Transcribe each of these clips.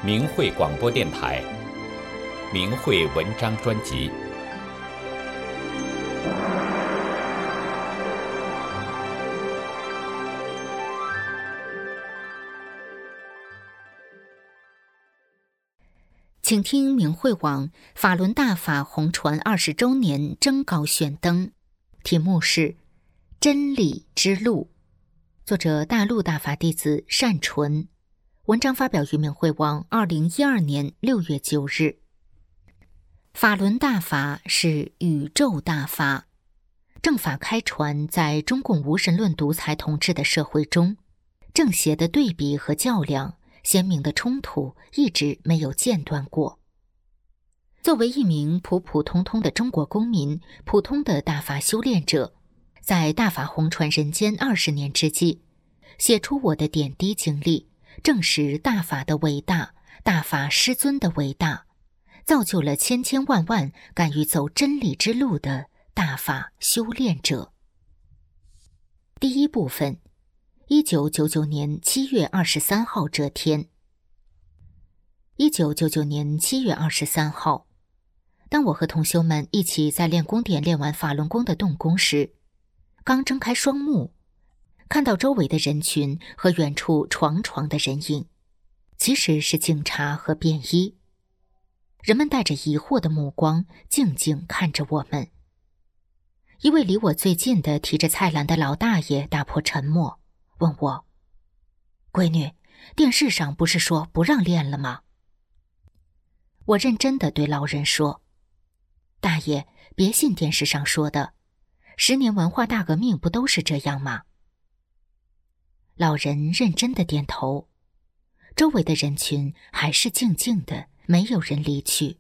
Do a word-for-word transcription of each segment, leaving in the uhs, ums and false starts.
明慧广播电台明慧文章专辑。 请听明慧网法轮大法红传二十周年征稿选登，题目是真理之路，作者大陆大法弟子善纯，文章发表于明慧网二零一二年六月九日。法轮大法是宇宙大法，正法开传在中共无神论独裁统治的社会中，正邪的对比和较量，鲜明的冲突一直没有间断过。作为一名普普通通的中国公民，普通的大法修炼者，在大法红传人间二十年之际，写出我的点滴经历，证实大法的伟大，大法师尊的伟大，造就了千千万万敢于走真理之路的大法修炼者。第一部分，一九九九年七月二十三号这天。一九九九年七月二十三号，当我和同修们一起在练功点练完法轮功的动功时，刚睁开双目，看到周围的人群和远处幢幢的人影，其实是警察和便衣。人们带着疑惑的目光静静看着我们。一位离我最近的提着菜篮的老大爷打破沉默，问我：闺女，电视上不是说不让练了吗？我认真地对老人说：大爷，别信电视上说的，十年文化大革命不都是这样吗？老人认真地点头，周围的人群还是静静的，没有人离去。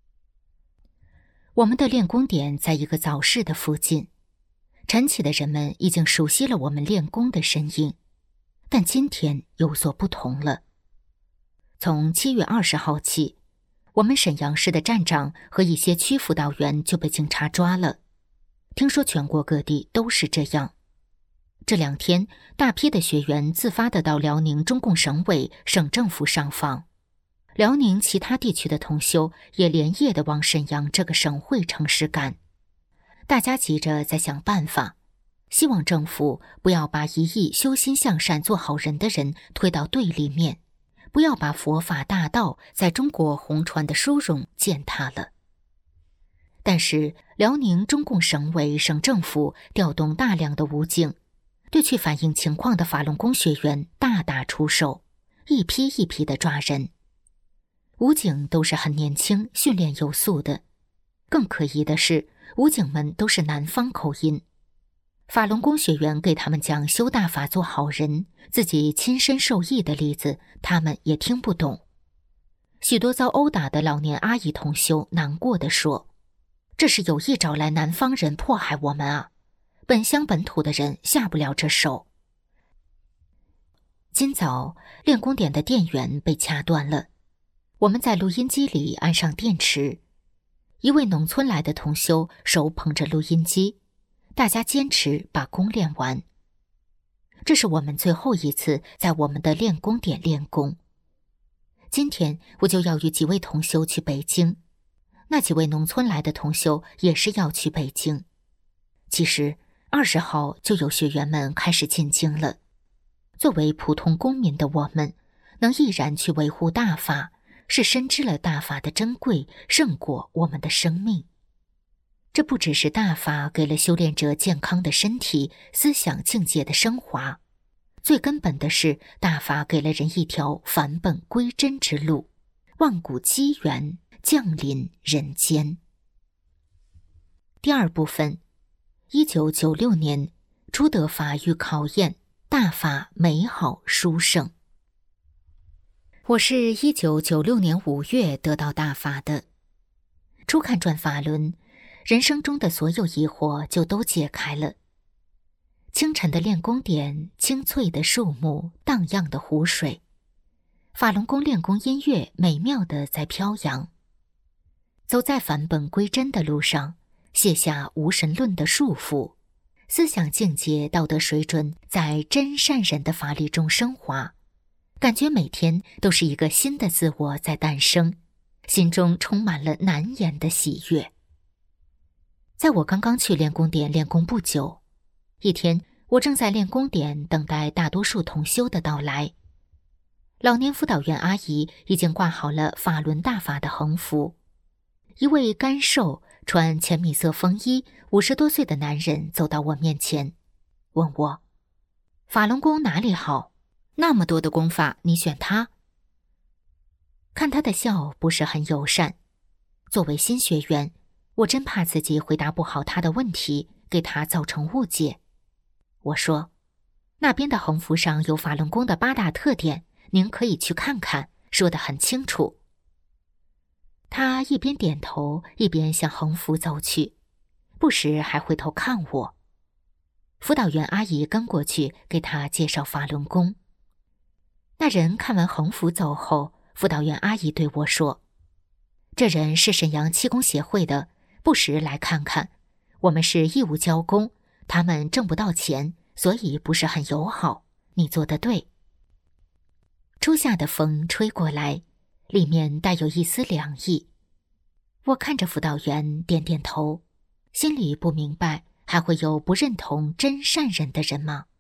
我们的练功点在一个早市的附近，晨起的人们已经熟悉了我们练功的身影，但今天有所不同了。从七月二十号起，我们沈阳市的站长和一些区辅导员就被警察抓了，听说全国各地都是这样。这两天，大批的学员自发地到辽宁中共省委、省政府上访，辽宁其他地区的同修也连夜地往沈阳这个省会城市赶。大家急着在想办法，希望政府不要把一亿修心向善做好人的人推到对立面，不要把佛法大道在中国红传的殊荣践踏了。但是辽宁中共省委、省政府调动大量的武警，对去反映情况的法轮功学员大打出手，一批一批的抓人。武警都是很年轻、训练有素的，更可疑的是，武警们都是南方口音。法轮功学员给他们讲修大法做好人，自己亲身受益的例子，他们也听不懂。许多遭殴打的老年阿姨同修难过地说：这是有意找来南方人迫害我们啊，本乡本土的人下不了这手。今早练功点的电源被掐断了，我们在录音机里安上电池，一位农村来的同修手捧着录音机，大家坚持把功练完。这是我们最后一次在我们的练功点练功。今天我就要与几位同修去北京，那几位农村来的同修也是要去北京。其实二十号就有学员们开始进京了。作为普通公民的我们，能毅然去维护大法，是深知了大法的珍贵胜过我们的生命。这不只是大法给了修炼者健康的身体、思想境界的升华，最根本的是大法给了人一条返本归真之路，万古机缘降临人间。第二部分，一九九六年初得法遇考验，大法美好殊胜。我是一九九六年五月得到大法的，初看转法轮，人生中的所有疑惑就都解开了。清晨的练功点，青翠的树木，荡漾的湖水，法轮功练功音乐美妙地在飘扬。走在返本归真的路上，卸下无神论的束缚，思想境界、道德水准在真善忍的法力中升华， 感觉每天都是一个新的自我在诞生，心中充满了难言的喜悦。在我刚刚去练功点练功不久，一天我正在练功点等待大多数同修的到来。老年辅导员阿姨已经挂好了法轮大法的横幅。一位干瘦、穿浅米色风衣、五十多岁的男人走到我面前，问我：“法轮功哪里好？那么多的功法，你选它？”看他的笑不是很友善。作为新学员，我真怕自己回答不好他的问题，给他造成误解。我说：“那边的横幅上有法轮功的八大特点，您可以去看看，说得很清楚。”他一边点头，一边向横幅走去，不时还回头看我。辅导员阿姨跟过去给他介绍法轮功。那人看完横幅走后，辅导员阿姨对我说：“这人是沈阳气功协会的，不时来看看。我们是义务教功，他们挣不到钱，所以不是很友好。你做得对。”初夏的风吹过来，里面带有一丝凉意。我看着辅导员点点头，心里不明白还会有不认同真善人的人吗？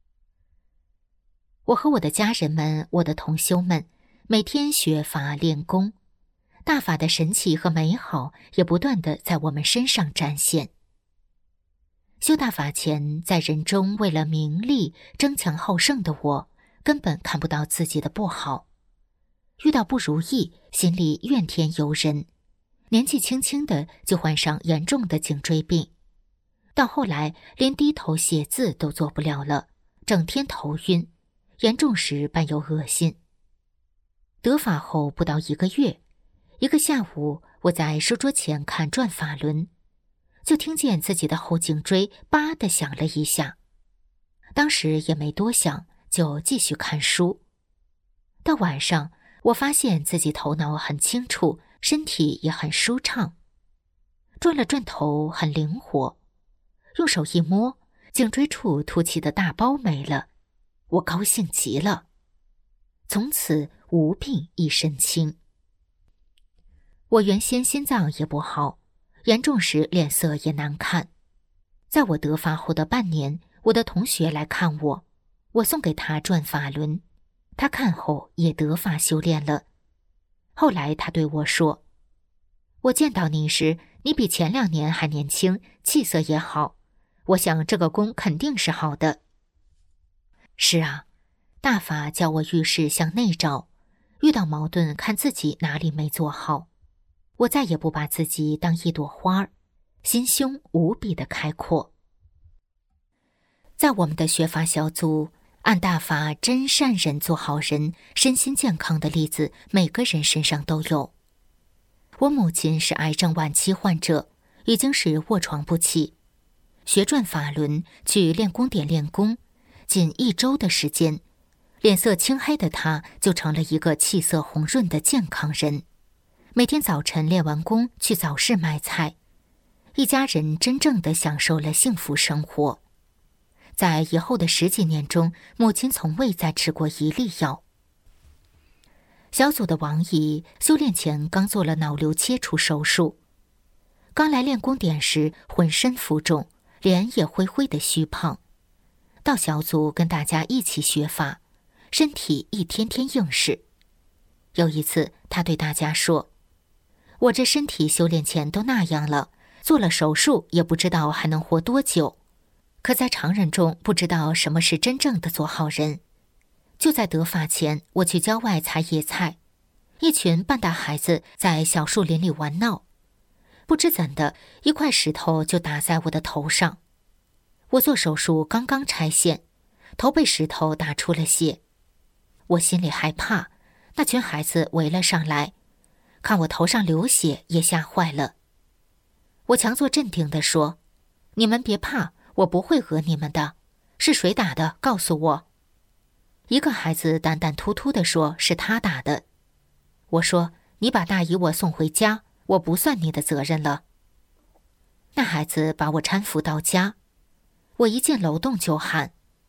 我和我的家人们，我的同修们，每天学法练功，大法的神奇和美好也不断地在我们身上展现。修大法前，在人中为了名利争强好胜的我，根本看不到自己的不好。遇到不如意，心里怨天尤人，年纪轻轻的就患上严重的颈椎病，到后来连低头写字都做不了了，整天头晕，严重时伴有恶心。得法后不到一个月，一个下午，我在书桌前看转法轮，就听见自己的后颈椎叭地响了一下。当时也没多想，就继续看书。到晚上，我发现自己头脑很清楚，身体也很舒畅。转了转头很灵活，用手一摸，颈椎处凸起的大包没了，我高兴极了。从此无病一身轻。我原先心脏也不好，严重时脸色也难看。在我得法后的半年，我的同学来看我，我送给他转法轮，他看后也得法修炼了。后来他对我说：“我见到你时，你比前两年还年轻，气色也好，我想这个功肯定是好的。”是啊，大法教我遇事向内找，遇到矛盾看自己哪里没做好。我再也不把自己当一朵花儿，心胸无比的开阔。在我们的学法小组，按大法真善人做好人，身心健康的例子每个人身上都有。我母亲是癌症晚期患者，已经是卧床不起。学转法轮，去练功点练功，仅一周的时间，脸色青黑的她就成了一个气色红润的健康人。每天早晨练完功去早市买菜，一家人真正的享受了幸福生活。在以后的十几年中，母亲从未再吃过一粒药。小组的王姨修炼前刚做了脑瘤切除手术，刚来练功点时浑身浮肿，脸也灰灰的虚胖。到小组跟大家一起学法，身体一天天硬实。有一次她对大家说：“我这身体修炼前都那样了，做了手术也不知道还能活多久。可在常人中不知道什么是真正的做好人。就在得法前，我去郊外采野菜，一群半大孩子在小树林里玩闹，不知怎的，一块石头就打在我的头上。我做手术刚刚拆线，头被石头打出了血。我心里害怕，那群孩子围了上来，看我头上流血也吓坏了。我强作镇定地说：“你们别怕，我不会讹你们的，是谁打的？告诉我。”一个孩子胆胆突突地说是他打的。我说：“你把大姨我送回家，我不算你的责任了。”那孩子把我搀扶到家，我一进楼栋就喊：“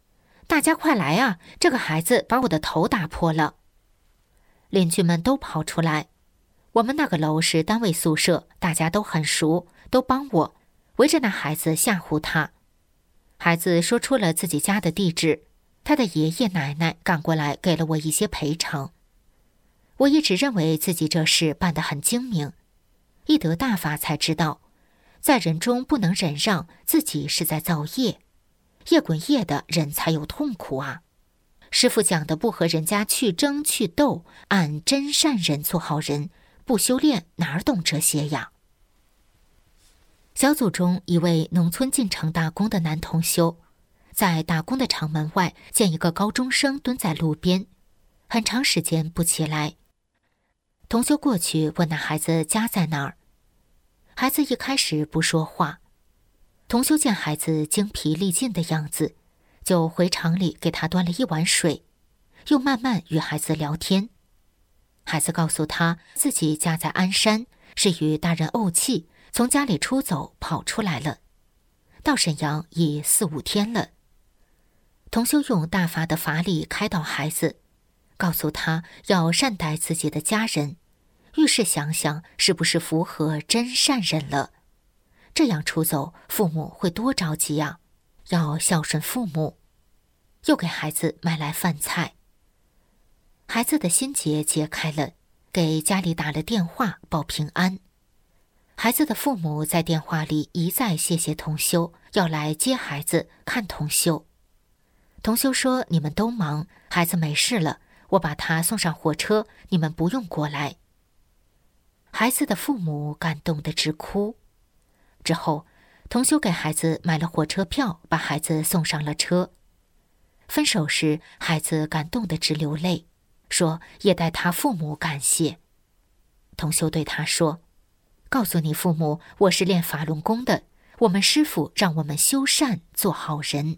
大家快来啊！这个孩子把我的头打破了。邻居们都跑出来。我们那个楼是单位宿舍，大家都很熟，都帮我围着那孩子吓唬他。孩子说出了自己家的地址，他的爷爷奶奶赶过来给了我一些赔偿。我一直认为自己这事办得很精明，一得大法才知道，在人中不能忍让，自己是在造业，夜滚夜的人才有痛苦啊。师父讲的不和人家去争去斗，按真善人做好人，不修炼哪儿懂这些呀？小组中一位农村进城打工的男同修，在打工的厂门外见一个高中生蹲在路边，很长时间不起来。同修过去问那孩子家在哪儿，孩子一开始不说话。同修见孩子精疲力尽的样子，就回厂里给他端了一碗水，又慢慢与孩子聊天。孩子告诉他自己家在鞍山，是与大人怄气，从家里出走跑出来了，到沈阳已四五天了。同修用大法的法理开导孩子，告诉他要善待自己的家人，遇事想想是不是符合真善人了，这样出走父母会多着急呀、啊，要孝顺父母。又给孩子买来饭菜。孩子的心结解开了，给家里打了电话报平安。孩子的父母在电话里一再谢谢同修，要来接孩子看同修。同修说你们都忙，孩子没事了，我把他送上火车，你们不用过来。孩子的父母感动得直哭。之后同修给孩子买了火车票，把孩子送上了车。分手时孩子感动得直流泪，说也代他父母感谢。同修对他说，告诉你父母，我是练法轮功的，我们师父让我们修善做好人。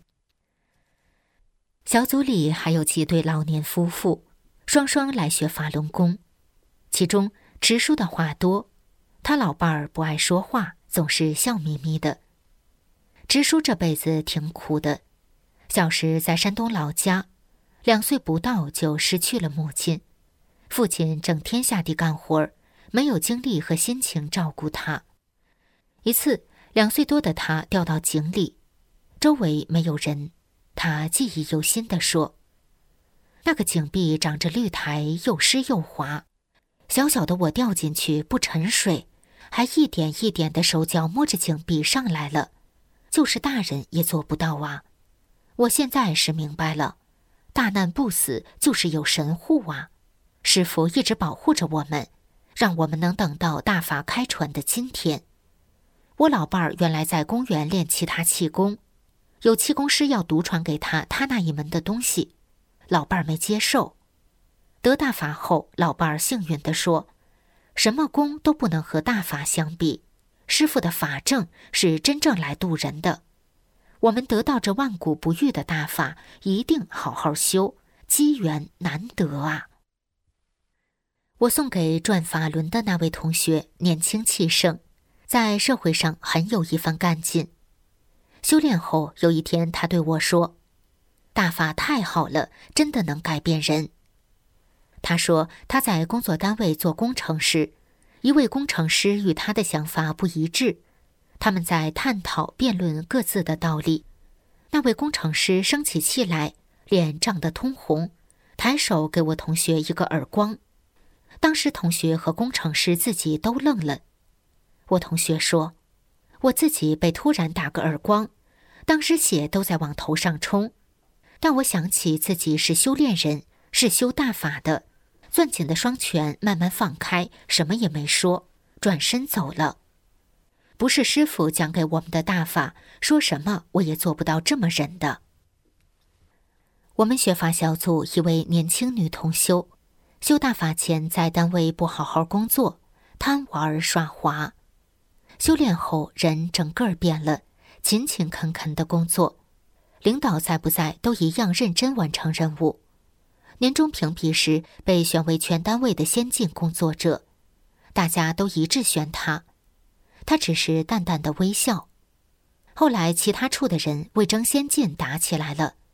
小组里还有几对老年夫妇，双双来学法轮功。其中直叔的话多，他老伴儿不爱说话，总是笑眯眯的。直叔这辈子挺苦的，小时在山东老家，两岁不到就失去了母亲，父亲整天下地干活，没有精力和心情照顾他。一次，两岁多的他掉到井里，周围没有人，他记忆犹新地说，那个井壁长着绿苔，又湿又滑，小小的我掉进去不沉水，还一点一点的手脚摸着井壁上来了，就是大人也做不到啊。我现在是明白了，大难不死就是有神护啊，师父一直保护着我们，让我们能等到大法开传的今天。我老伴儿原来在公园练其他气功，有气功师要独传给他他那一门的东西，老伴儿没接受。得大法后，老伴儿幸运地说，什么功都不能和大法相比，师父的法正是真正来渡人的。我们得到这万古不遇的大法，一定好好修，机缘难得啊。我送给转法轮的那位同学年轻气盛，在社会上很有一番干劲。修炼后，有一天他对我说，大法太好了，真的能改变人。他说他在工作单位做工程师，一位工程师与他的想法不一致，他们在探讨辩论各自的道理。那位工程师生起气来，脸涨得通红，抬手给我同学一个耳光。当时同学和工程师自己都愣了。我同学说，我自己被突然打个耳光，当时血都在往头上冲，但我想起自己是修炼人，是修大法的，攥紧的双拳慢慢放开，什么也没说，转身走了。不是师父讲给我们的大法，说什么我也做不到这么忍的。我们学法小组一位年轻女同修，修大法前在单位不好好工作，贪玩耍滑。修炼后人整个变了，勤勤恳恳的工作，领导在不在都一样认真完成任务。年终评比时被选为全单位的先进工作者，大家都一致选他。他只是淡淡的微笑。后来其他处的人为争先进打起来了，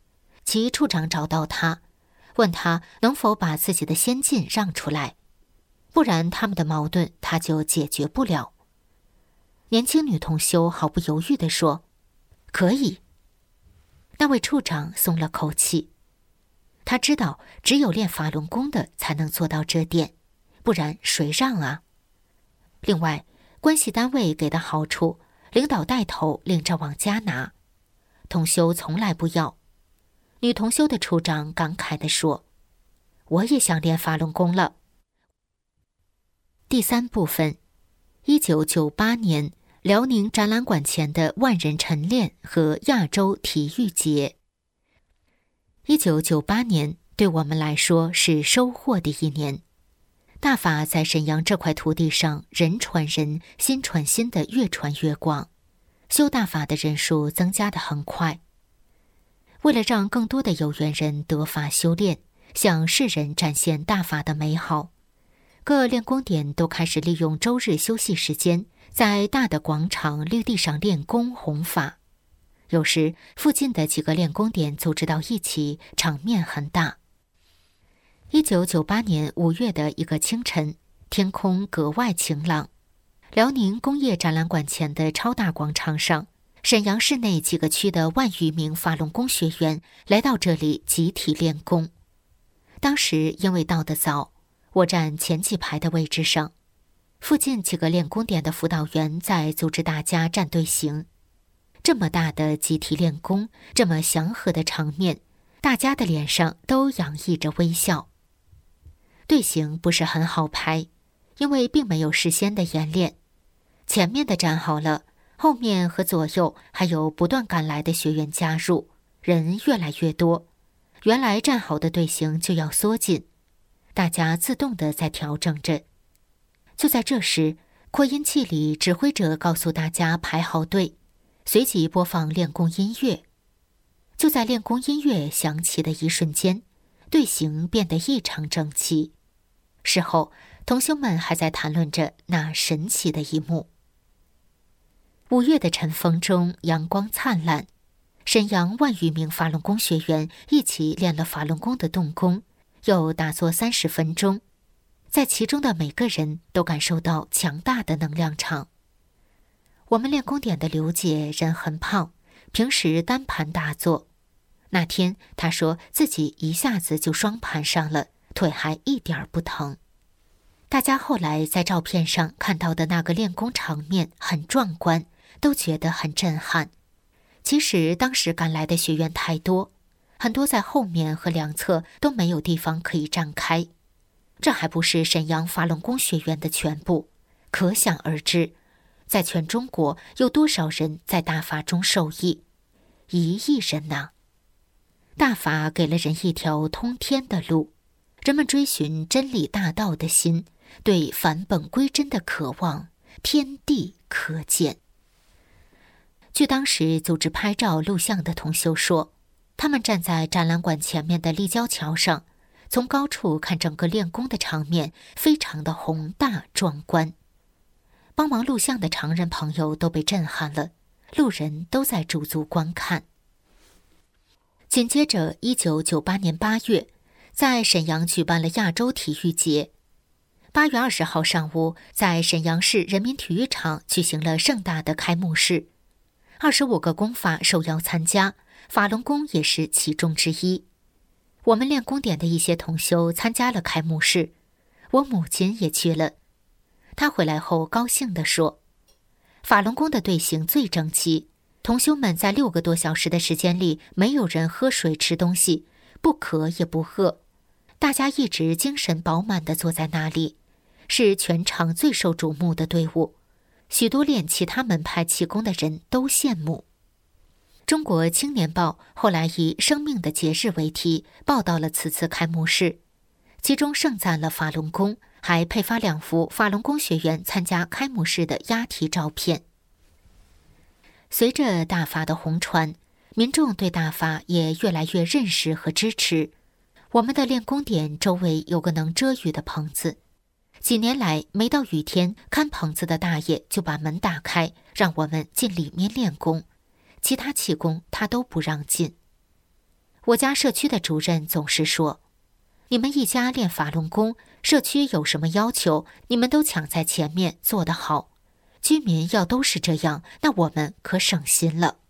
其处长找到他，问他能否把自己的先进让出来，不然他们的矛盾他就解决不了。年轻女同修毫不犹豫地说：“可以。”那位处长松了口气，他知道只有练法轮功的才能做到这点，不然谁让啊？另外，关系单位给的好处，领导带头领着往家拿，同修从来不要。女同修的处长感慨地说：“我也想练法轮功了。”第三部分，一九九八年辽宁展览馆前的万人晨练和亚洲体育节。一九九八年对我们来说是收获的一年，大法在沈阳这块土地上人传人，心传心的越传越广，修大法的人数增加得很快。为了让更多的有缘人得法修炼，向世人展现大法的美好，各练功点都开始利用周日休息时间，在大的广场绿地上练功弘法。有时附近的几个练功点组织到一起，场面很大。一九九八年五月的一个清晨，天空格外晴朗，辽宁工业展览馆前的超大广场上，沈阳市内几个区的万余名法轮功学员来到这里集体练功。当时因为到得早，我站前几排的位置上，附近几个练功点的辅导员在组织大家站队形。这么大的集体练功，这么祥和的场面，大家的脸上都洋溢着微笑。队形不是很好排，因为并没有事先的演练。前面的站好了，后面和左右还有不断赶来的学员加入，人越来越多，原来站好的队形就要缩紧，大家自动地在调整着。就在这时，扩音器里指挥者告诉大家排好队，随即播放练功音乐。就在练功音乐响起的一瞬间，队形变得异常整齐。事后，同修们还在谈论着那神奇的一幕。五月的晨风中，阳光灿烂，沈阳万余名法轮功学员一起练了法轮功的动功，又打坐三十分钟，在其中的每个人都感受到强大的能量场。我们练功点的刘姐人很胖，平时单盘打坐，那天她说自己一下子就双盘上了，腿还一点不疼。大家后来在照片上看到的那个练功场面很壮观，都觉得很震撼。其实当时赶来的学员太多，很多在后面和两侧都没有地方可以站开。这还不是沈阳法轮功学员的全部，可想而知，在全中国有多少人在大法中受益？一亿人呐！大法给了人一条通天的路，人们追寻真理大道的心，对返本归真的渴望，天地可见。据当时组织拍照录像的同修说，他们站在展览馆前面的立交桥上，从高处看整个练功的场面，非常的宏大壮观。帮忙录像的常人朋友都被震撼了，路人都在驻足观看。紧接着一九九八年八月，在沈阳举办了亚洲体育节。八月二十号上午，在沈阳市人民体育场举行了盛大的开幕式，二十五个功法受邀参加，法轮功也是其中之一。我们练功点的一些同修参加了开幕式，我母亲也去了。她回来后高兴地说，法轮功的队形最整齐，同修们在六个多小时的时间里，没有人喝水吃东西，不渴也不饿，大家一直精神饱满地坐在那里，是全场最受瞩目的队伍，许多练其他门派气功的人都羡慕。中国青年报后来以生命的节日为题报道了此次开幕式，其中盛赞了法轮功，还配发两幅法轮功学员参加开幕式的押题照片。随着大法的红传，民众对大法也越来越认识和支持。我们的练功点周围有个能遮雨的棚子，几年来每到雨天，看棚子的大爷就把门打开，让我们进里面练功，其他气功他都不让进。 我家社区的主任总是说，你们一家练法轮功，社区有什么要求，你们都抢在前面做得好。居民要都是这样，那我们可省心了。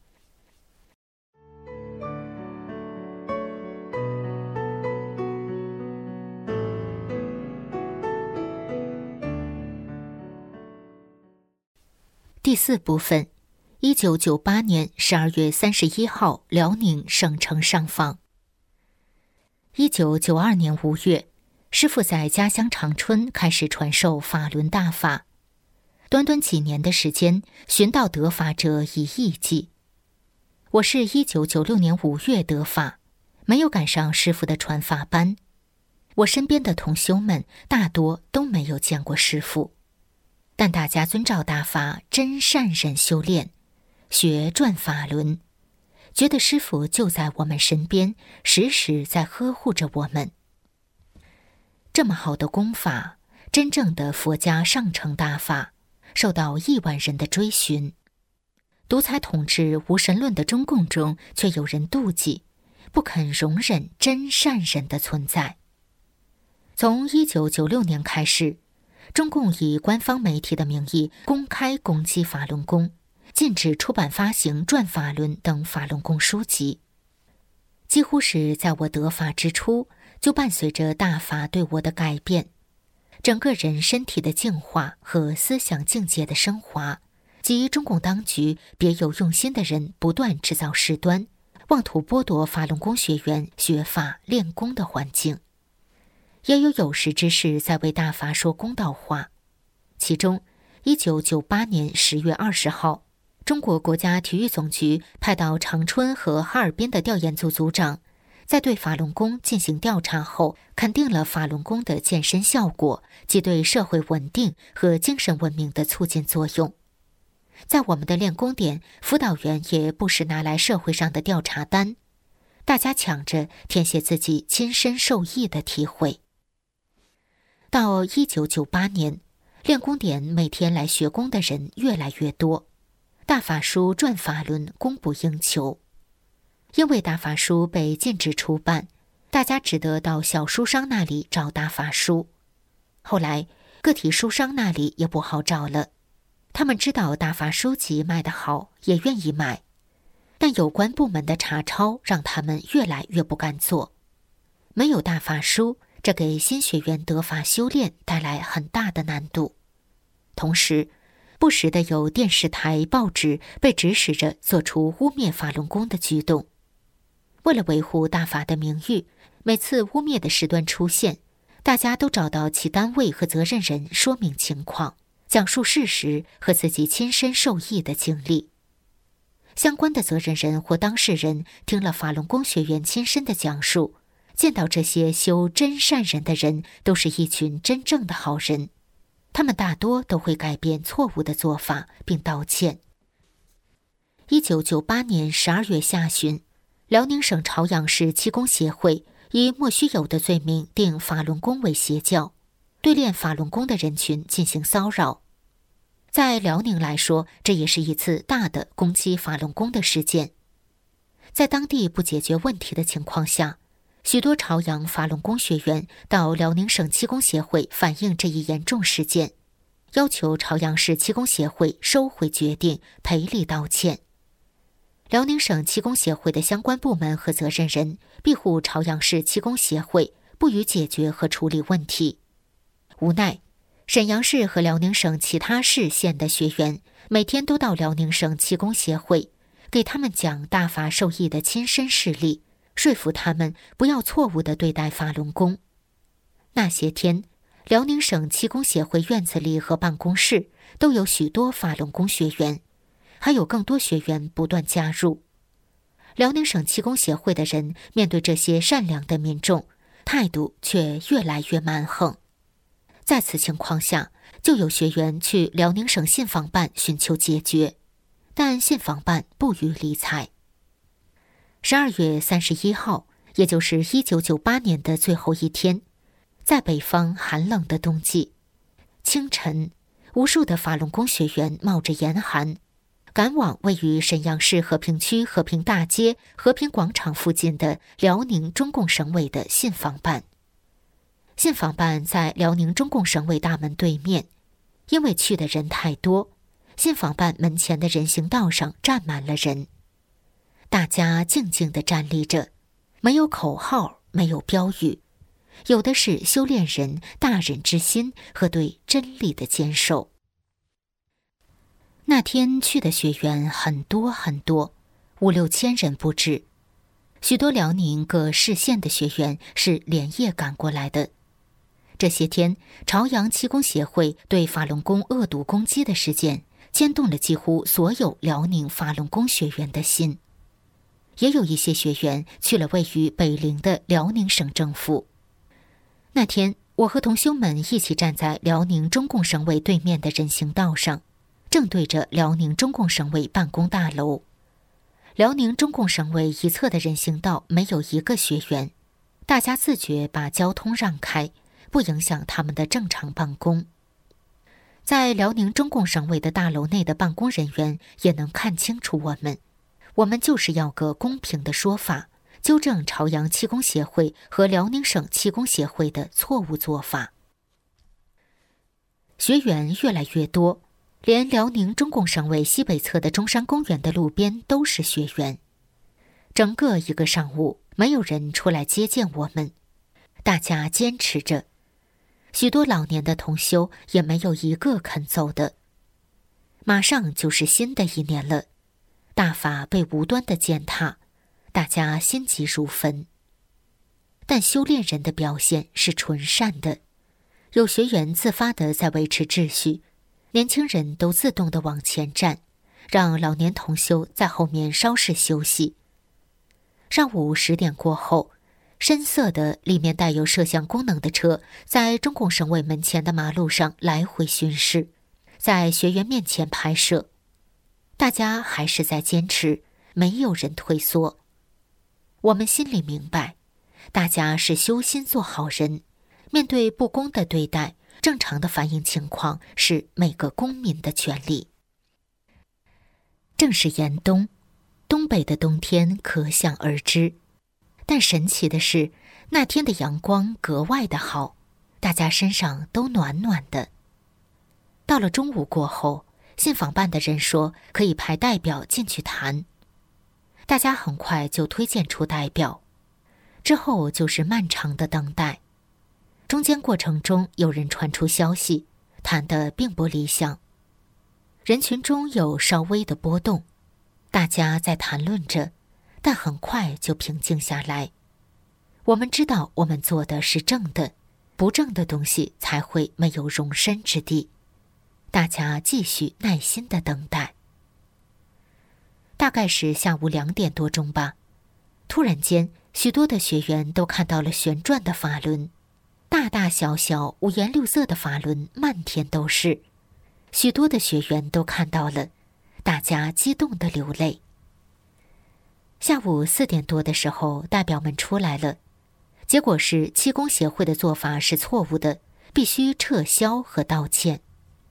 第四部分，一九九八年十二月三十一号，辽宁省城上访。一九九二年五月，师父在家乡长春开始传授法轮大法。短短几年的时间，寻到得法者以亿计。我是一九九六年五月得法，没有赶上师父的传法班。我身边的同修们大多都没有见过师父，但大家遵照大法真善忍修炼，学转法轮，觉得师父就在我们身边，时时在呵护着我们。这么好的功法，真正的佛家上乘大法，受到亿万人的追寻。独裁统治无神论的中共中，却有人妒忌，不肯容忍真善忍的存在。从一九九六年开始，中共以官方媒体的名义公开攻击法轮功，禁止出版发行《转法轮》等法轮功书籍。几乎是在我得法之初，就伴随着大法对我的改变，整个人身体的净化和思想境界的升华，及中共当局别有用心的人不断制造事端，妄图剥夺法轮功学员学法练功的环境。也有有识之士在为大法说公道话。其中一九九八年十月二十号，中国国家体育总局派到长春和哈尔滨的调研组组长，在对法轮功进行调查后，肯定了法轮功的健身效果及对社会稳定和精神文明的促进作用。在我们的练功点，辅导员也不时拿来社会上的调查单，大家抢着填写自己亲身受益的体会。到一九九八年，练功点每天来学功的人越来越多，大法书《转法轮》供不应求。因为大法书被禁止出版，大家只得到小书商那里找大法书。后来个体书商那里也不好找了，他们知道大法书籍卖得好，也愿意买，但有关部门的查抄让他们越来越不敢做。没有大法书，这给新学员得法修炼带来很大的难度。同时不时的有电视台、报纸被指使着做出污蔑法轮功的举动。为了维护大法的名誉，每次污蔑的事端出现，大家都找到其单位和责任人说明情况，讲述事实和自己亲身受益的经历。相关的责任人或当事人听了法轮功学员亲身的讲述，见到这些修真善人的人都是一群真正的好人，他们大多都会改变错误的做法并道歉。一九九八年十二月下旬，辽宁省朝阳市气功协会以莫须有的罪名定法轮功为邪教，对练法轮功的人群进行骚扰。在辽宁来说，这也是一次大的攻击法轮功的事件。在当地不解决问题的情况下，许多朝阳法轮功学员到辽宁省气功协会反映这一严重事件，要求朝阳市气功协会收回决定，赔礼道歉。辽宁省气功协会的相关部门和责任人庇护朝阳市气功协会，不予解决和处理问题。无奈，沈阳市和辽宁省其他市县的学员每天都到辽宁省气功协会，给他们讲大法受益的亲身事例，说服他们不要错误地对待法轮功。那些天，辽宁省气功协会院子里和办公室都有许多法轮功学员，还有更多学员不断加入。辽宁省气功协会的人面对这些善良的民众，态度却越来越蛮横。在此情况下，就有学员去辽宁省信访办寻求解决，但信访办不予理睬。十二月三十一号，也就是一九九八年的最后一天，在北方寒冷的冬季，清晨，无数的法轮功学员冒着严寒， 赶往位于沈阳市和平区和平大街和平广场附近的辽宁中共省委的信访办。信访办在辽宁中共省委大门对面，因为去的人太多，信访办门前的人行道上站满了人。大家静静地站立着，没有口号，没有标语，有的是修炼人大忍之心和对真理的坚守。那天去的学员很多很多，五六千人不止。许多辽宁各市县的学员是连夜赶过来的。这些天，朝阳气功协会对法轮功恶毒攻击的事件，牵动了几乎所有辽宁法轮功学员的心。也有一些学员去了位于北陵的辽宁省政府。那天，我和同修们一起站在辽宁中共省委对面的人行道上，正对着辽宁中共省委办公大楼。辽宁中共省委一侧的人行道没有一个学员，大家自觉把交通让开，不影响他们的正常办公。在辽宁中共省委的大楼内的办公人员也能看清楚我们，我们就是要个公平的说法，纠正朝阳气功协会和辽宁省气功协会的错误做法。学员越来越多，连辽宁中共省委西北侧的中山公园的路边都是学员。整个一个上午，没有人出来接见我们，大家坚持着。许多老年的同修也没有一个肯走的。马上就是新的一年了，大法被无端的践踏，大家心急如焚。但修炼人的表现是纯善的，有学员自发地在维持秩序，年轻人都自动地往前站，让老年同修在后面稍事休息。上午十点过后，深色的里面带有摄像功能的车在中共省委门前的马路上来回巡视，在学员面前拍摄。大家还是在坚持，没有人退缩。我们心里明白，大家是修心做好人，面对不公的对待，正常的反应情况是每个公民的权利。正是严冬，东北的冬天可想而知。但神奇的是，那天的阳光格外的好，大家身上都暖暖的。到了中午过后，信访办的人说可以派代表进去谈。大家很快就推荐出代表，之后就是漫长的等待。中间过程中有人传出消息，谈得并不理想。人群中有稍微的波动，大家在谈论着，但很快就平静下来。我们知道我们做的是正的，不正的东西才会没有容身之地。大家继续耐心地等待。大概是下午两点多钟吧，突然间，许多的学员都看到了旋转的法轮，大大小小五颜六色的法轮漫天都是。许多的学员都看到了，大家激动地流泪。下午四点多的时候，代表们出来了，结果是气功协会的做法是错误的，必须撤销和道歉。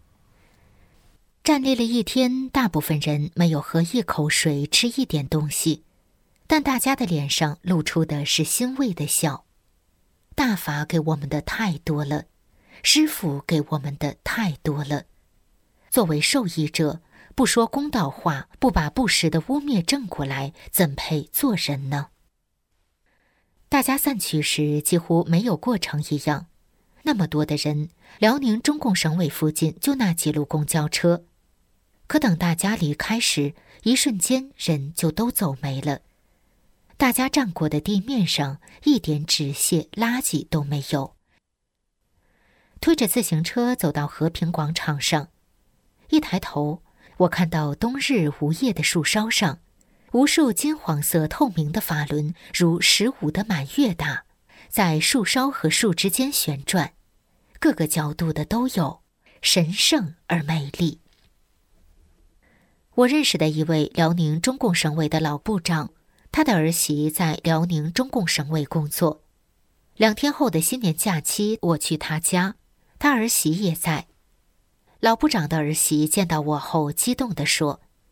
站立了一天，大部分人没有喝一口水，吃一点东西，但大家的脸上露出的是欣慰的笑。大法给我们的太多了，师父给我们的太多了。作为受益者，不说公道话，不把不实的污蔑正过来，怎配做人呢？大家散去时几乎没有过程一样，那么多的人，辽宁中共省委附近就那几路公交车。可等大家离开时，一瞬间人就都走没了。大家站过的地面上一点纸屑垃圾都没有。推着自行车走到和平广场上，一抬头，我看到冬日无叶的树梢上，无数金黄色透明的法轮如十五的满月大，在树梢和树之间旋转，各个角度的都有，神圣而美丽。我认识的一位辽宁中共省委的老部长，他的儿媳在辽宁中共省委工作。两天后的新年假期，我去他家，他儿媳也在。老部长的儿媳见到我后激动地说：“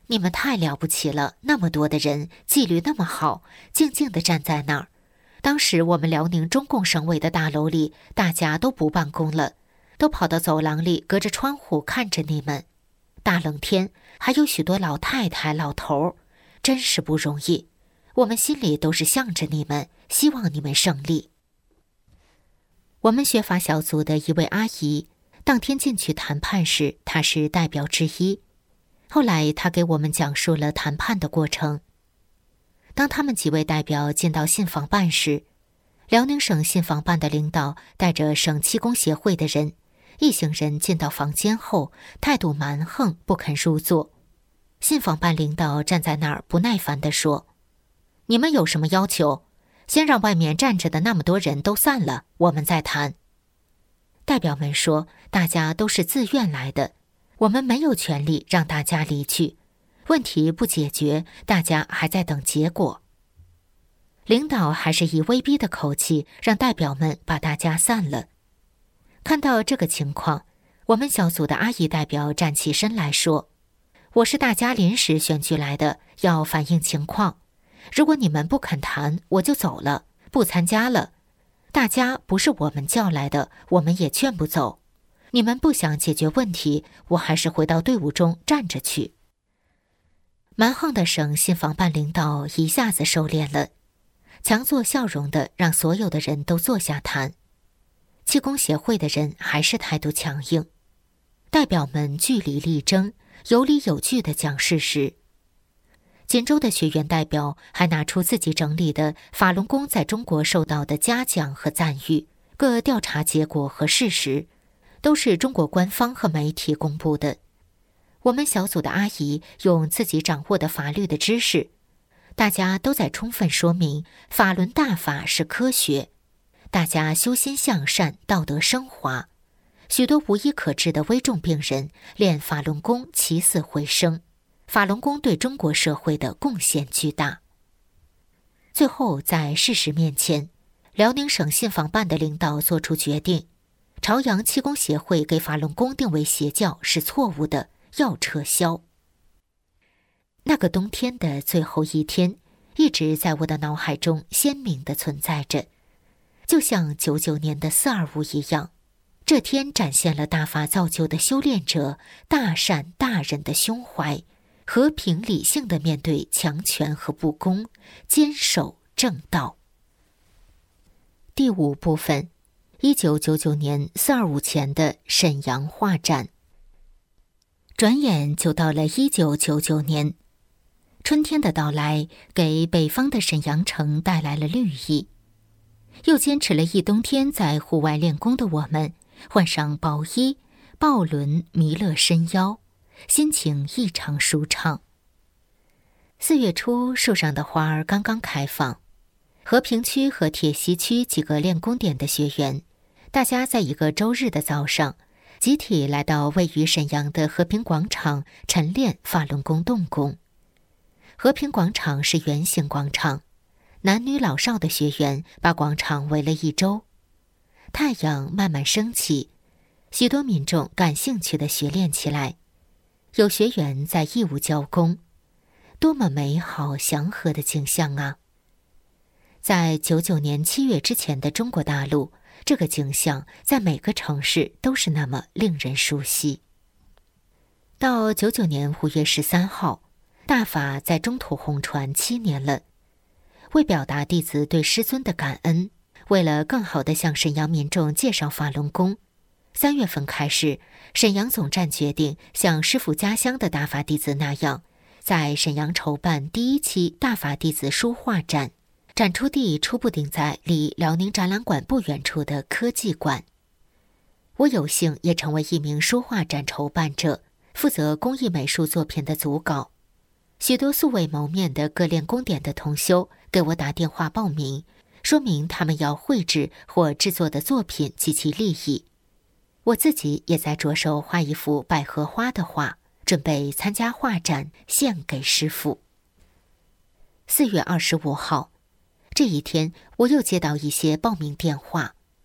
你们太了不起了，那么多的人，纪律那么好，静静地站在那儿。当时我们辽宁中共省委的大楼里，大家都不办公了，都跑到走廊里，隔着窗户看着你们。大冷天，还有许多老太太、老头，真是不容易。我们心里都是向着你们，希望你们胜利。”我们学法小组的一位阿姨，当天进去谈判时，她是代表之一。后来她给我们讲述了谈判的过程。当他们几位代表进到信访办时，辽宁省信访办的领导带着省气功协会的人，一行人进到房间后，态度蛮横，不肯入座。信访办领导站在那儿不耐烦地说：“你们有什么要求？先让外面站着的那么多人都散了，我们再谈。”代表们说：“大家都是自愿来的，我们没有权利让大家离去。问题不解决，大家还在等结果。”领导还是以威逼的口气让代表们把大家散了。看到这个情况，我们小组的阿姨代表站起身来说：“我是大家临时选举来的，要反映情况。如果你们不肯谈，我就走了，不参加了。大家不是我们叫来的，我们也劝不走。你们不想解决问题，我还是回到队伍中站着去。”蛮横的省信访办领导一下子收敛了，强作笑容的让所有的人都坐下谈。气功协会的人还是态度强硬，代表们据理力争，有理有据地讲事实。锦州的学员代表还拿出自己整理的法轮功在中国受到的嘉奖和赞誉，各调查结果和事实，都是中国官方和媒体公布的。我们小组的阿姨用自己掌握的法律的知识，大家都在充分说明法轮大法是科学，大家修心向善，道德升华，许多无医可治的危重病人练法轮功起死回生，法轮功对中国社会的贡献巨大。最后在事实面前，辽宁省信访办的领导做出决定，朝阳气功协会给法轮功定为邪教是错误的，要撤销。那个冬天的最后一天，一直在我的脑海中鲜明地存在着，就像九九年的四二五一样。这天展现了大法造就的修炼者大善大仁的胸怀，和平理性地面对强权和不公，坚守正道。第五部分，一九九九年四二五前的沈阳画展。转眼就到了一九九九年，春天的到来给北方的沈阳城带来了绿意。又坚持了一冬天在户外练功的我们，换上薄衣，抱轮弥勒伸腰，心情异常舒畅。四月初，树上的花儿刚刚开放。和平区和铁西区几个练功点的学员，大家在一个周日的早上，集体来到位于沈阳的和平广场晨练法轮功动功。和平广场是圆形广场，男女老少的学员把广场围了一周。太阳慢慢升起，许多民众感兴趣地学练起来，有学员在义务教功，多么美好祥和的景象啊！在九九年七月之前的中国大陆，这个景象在每个城市都是那么令人熟悉。到九九年五月十三号，大法在中土红传七年了。为表达弟子对师尊的感恩，为了更好地向沈阳民众介绍法轮功，三月份开始，沈阳总站决定像师父家乡的大法弟子那样，在沈阳筹办第一期大法弟子书画展。展出地初步定在离辽宁展览馆不远处的科技馆。我有幸也成为一名书画展筹办者，负责工艺美术作品的组稿。许多素未谋面的各练功点的同修给我打电话报名，说明他们要绘制或制作的作品及其立意。我自己也在着手画一幅百合花的画，准备参加画展，献给师父。四月二十五号，这一天我又接到一些报名电话。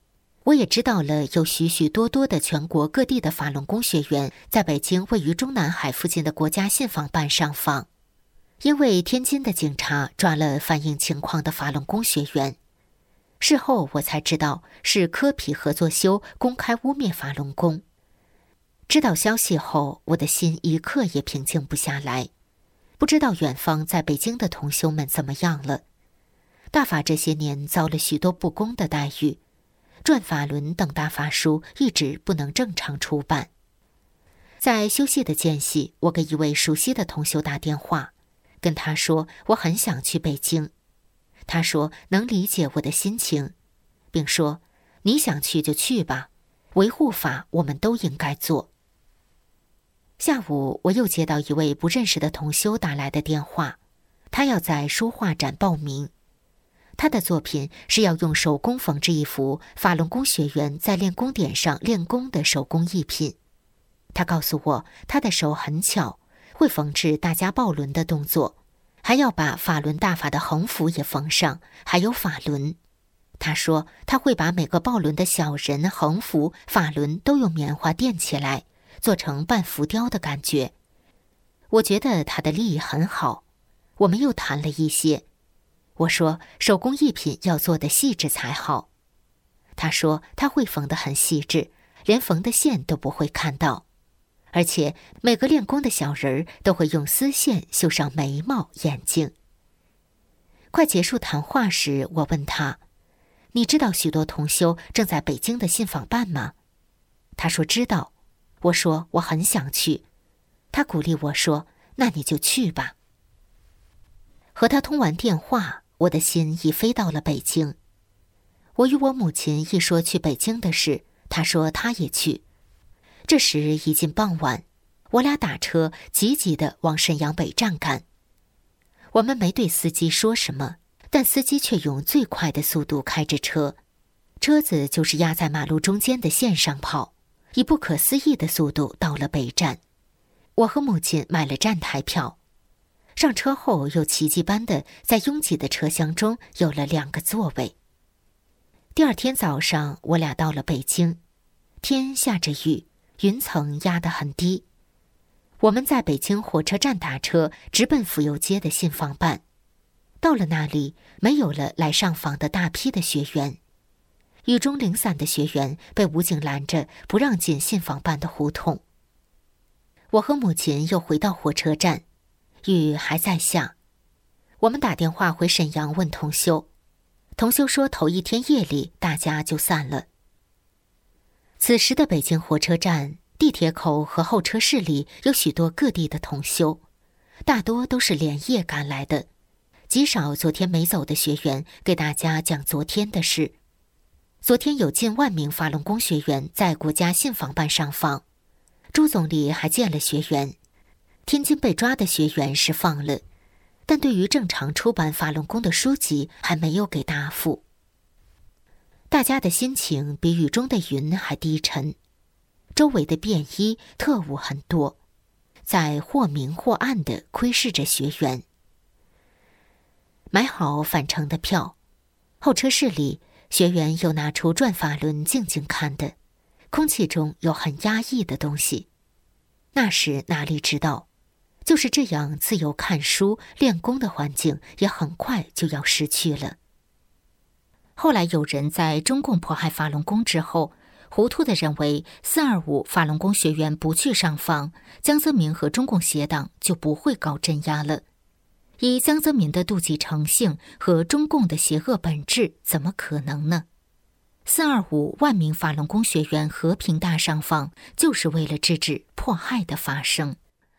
我也知道了有许许多多的全国各地的法轮功学员在北京位于中南海附近的国家信访办上访，因为天津的警察抓了反映情况的法轮功学员。事后我才知道是科痞合作修公开污蔑法轮功。知道消息后，我的心一刻也平静不下来。不知道远方在北京的同修们怎么样了。大法这些年遭了许多不公的待遇，转法轮等大法书一直不能正常出版。在休息的间隙，我给一位熟悉的同修打电话，跟他说我很想去北京。他说能理解我的心情，并说你想去就去吧，维护法我们都应该做。下午我又接到一位不认识的同修打来的电话，他要在书画展报名。他的作品是要用手工缝制一幅法轮功学员在练功点上练功的手工艺品。他告诉我他的手很巧，会缝制大家抱轮的动作，还要把法轮大法的横幅也缝上，还有法轮。他说他会把每个抱轮的小人、横幅、法轮都用棉花垫起来，做成半浮雕的感觉。我觉得他的立意很好，我们又谈了一些。我说手工艺品要做得细致才好。他说他会缝得很细致，连缝的线都不会看到，而且每个练功的小人儿都会用丝线绣上眉毛、眼睛。快结束谈话时，我问他，你知道许多同修正在北京的信访办吗？他说知道。我说我很想去。他鼓励我说，那你就去吧。和他通完电话，我的心已飞到了北京。我与我母亲一说去北京的事，她说她也去。这时已近傍晚，我俩打车急急地往沈阳北站赶。我们没对司机说什么，但司机却用最快的速度开着车，车子就是压在马路中间的线上跑，以不可思议的速度到了北站。我和母亲买了站台票，上车后又奇迹般的在拥挤的车厢中有了两个座位。第二天早上，我俩到了北京，天下着雨，云层压得很低。我们在北京火车站打车，直奔府右街的信访办。到了那里，没有了来上访的大批的学员，雨中零散的学员被武警拦着，不让进信访办的胡同。我和母亲又回到火车站，雨还在下。我们打电话回沈阳问同修，同修说头一天夜里大家就散了。此时的北京火车站、地铁口和候车室里有许多各地的同修，大多都是连夜赶来的，极少昨天没走的学员给大家讲昨天的事。昨天有近万名法轮功学员在国家信访办上访，朱总理还见了学员。天津被抓的学员是放了，但对于正常出版法轮功的书籍还没有给答复。大家的心情比雨中的云还低沉，周围的便衣特务很多，在或明或暗地窥视着学员。买好返程的票，候车室里学员又拿出转法轮静静看的，空气中有很压抑的东西。那时哪里知道，就是这样自由看书练功的环境也很快就要失去了。后来有人在中共迫害法轮功之后，糊涂地认为四二五法轮功学员不去上访，江泽民和中共协党就不会搞镇压了。以江泽民的妒忌成性和中共的邪恶本质，怎么可能呢？四二五万名法轮功学员和平大上访，就是为了制止迫害的发生。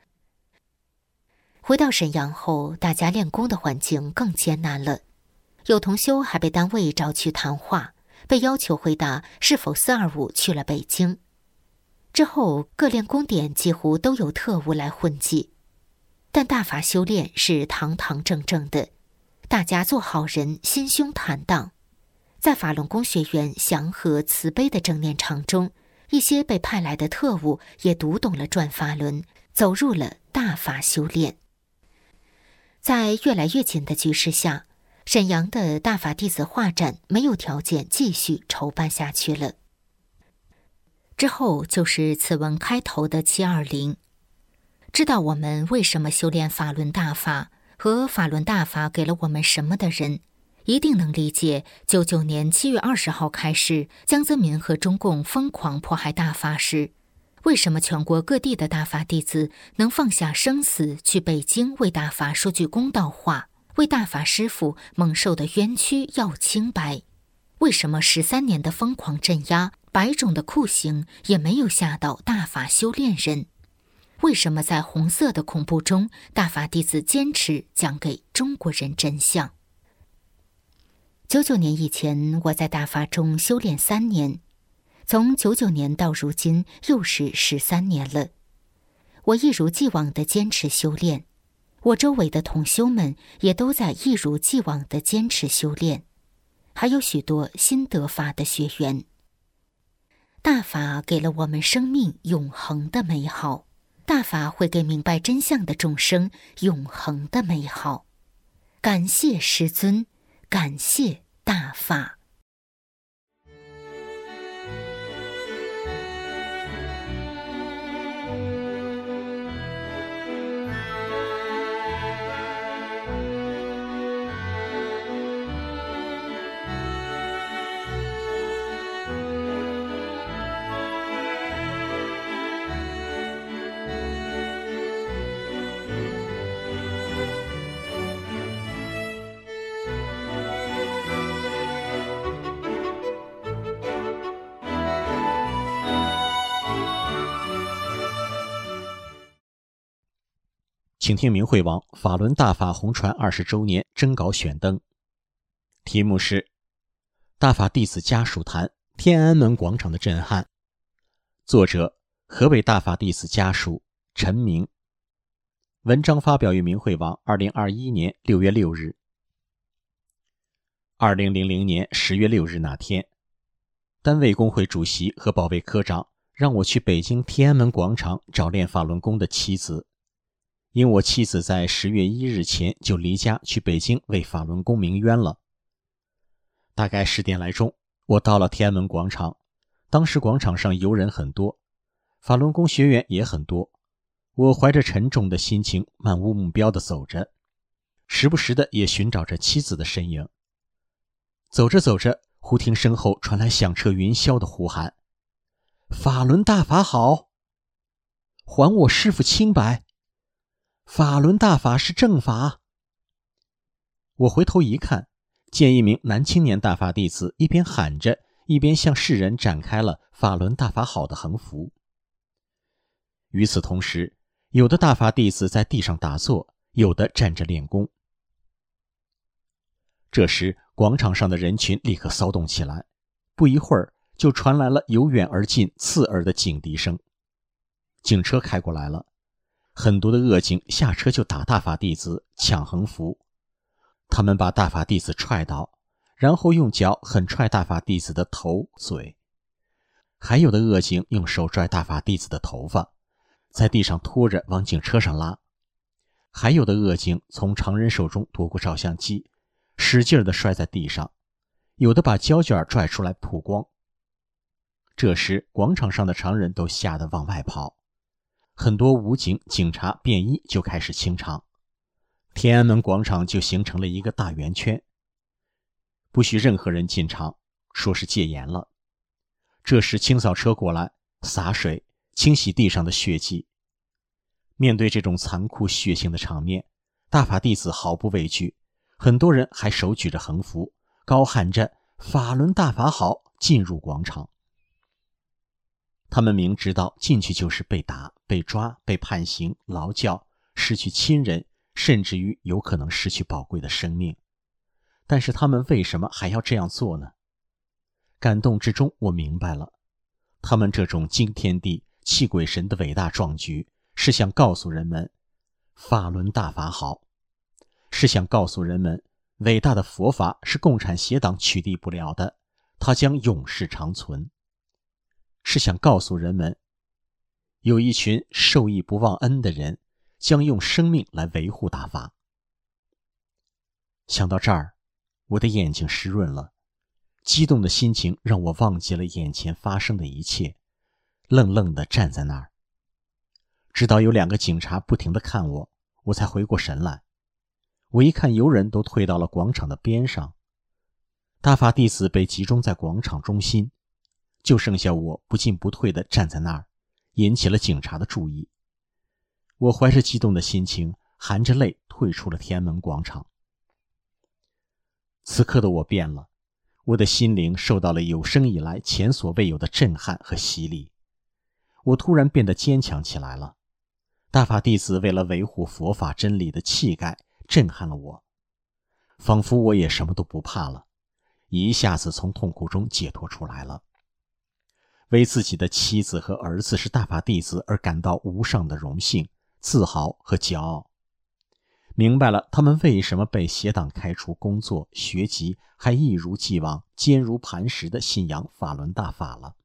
回到沈阳后，大家练功的环境更艰难了。有同修还被单位找去谈话，被要求回答是否四二五去了北京。之后各练功点几乎都有特务来混迹，但大法修炼是堂堂正正的，大家做好人，心胸坦荡。在法轮功学员祥和慈悲的正念场中，一些被派来的特务也读懂了转法轮，走入了大法修炼。在越来越紧的局势下， 沈阳的大法弟子画展没有条件继续筹办下去了。之后就是此文开头的七二零。知道我们为什么修炼法轮大法和法轮大法给了我们什么的人，一定能理解九九年七月二十号开始，江泽民和中共疯狂迫害大法时，为什么全国各地的大法弟子能放下生死去北京为大法说句公道话，为大法师父蒙受的冤屈要清白？为什么十三年的疯狂镇压，百种的酷刑也没有吓到大法修炼人？为什么在红色的恐怖中，大法弟子坚持讲给中国人真相？九九年以前，我在大法中修炼三年，从九九年到如今又是十三年了。我一如既往地坚持修炼，我周围的同修们也都在一如既往地坚持修炼，还有许多新得法的学员。大法给了我们生命永恒的美好，大法会给明白真相的众生永恒的美好。感谢师尊，感谢大法。 请听明慧网法轮大法红传二十周年征稿选登，题目是大法弟子家属谈天安门广场的震撼，作者河北大法弟子家属陈明，文章发表于明慧网二零二一年六月六日。二零零零年十月六日那天，单位工会主席和保卫科长让我去北京天安门广场找练法轮功的妻子，因我妻子在十月一日前就离家去北京为法轮功鸣冤了。大概十点来钟，我到了天安门广场，当时广场上游人很多，法轮功学员也很多。我怀着沉重的心情，漫无目标地走着，时不时的也寻找着妻子的身影。走着走着，忽听身后传来响彻云霄的呼喊：法轮大法好，还我师父清白，法轮大法是正法。我回头一看，见一名男青年大法弟子一边喊着，一边向世人展开了法轮大法好的横幅。与此同时，有的大法弟子在地上打坐，有的站着练功。这时广场上的人群立刻骚动起来，不一会儿就传来了由远而近刺耳的警笛声。警车开过来了，很多的恶警下车就打大法弟子，抢横幅。他们把大法弟子踹倒，然后用脚狠踹大法弟子的头、嘴。还有的恶警用手拽大法弟子的头发，在地上拖着往警车上拉。还有的恶警从常人手中夺过照相机，使劲地摔在地上，有的把胶卷拽出来曝光。这时广场上的常人都吓得往外跑，很多武警、警察便衣就开始清场，天安门广场就形成了一个大圆圈，不许任何人进场，说是戒严了。这时清扫车过来，洒水清洗地上的血迹。面对这种残酷血腥的场面，大法弟子毫不畏惧，很多人还手举着横幅，高喊着法轮大法好，进入广场。他们明知道进去就是被打、被抓、被判刑、劳教、失去亲人，甚至于有可能失去宝贵的生命，但是他们为什么还要这样做呢？感动之中，我明白了，他们这种惊天地、泣鬼神的伟大壮举，是想告诉人们法轮大法好，是想告诉人们伟大的佛法是共产邪党取缔不了的，它将永世长存，是想告诉人们有一群受益不忘恩的人将用生命来维护大法。想到这儿， 我的眼睛湿润了，激动的心情让我忘记了眼前发生的一切，愣愣地站在那儿。直到有两个警察不停地看我，我才回过神来。我一看游人都退到了广场的边上，大法弟子被集中在广场中心，就剩下我不进不退地站在那儿，引起了警察的注意。我怀着激动的心情，含着泪退出了天安门广场。此刻的我变了，我的心灵受到了有生以来前所未有的震撼和洗礼。我突然变得坚强起来了。大法弟子为了维护佛法真理的气概震撼了我，仿佛我也什么都不怕了，一下子从痛苦中解脱出来了。为自己的妻子和儿子是大法弟子而感到无上的荣幸、自豪和骄傲，明白了他们为什么被邪党开除工作、学籍，还一如既往、坚如磐石地信仰法轮大法了。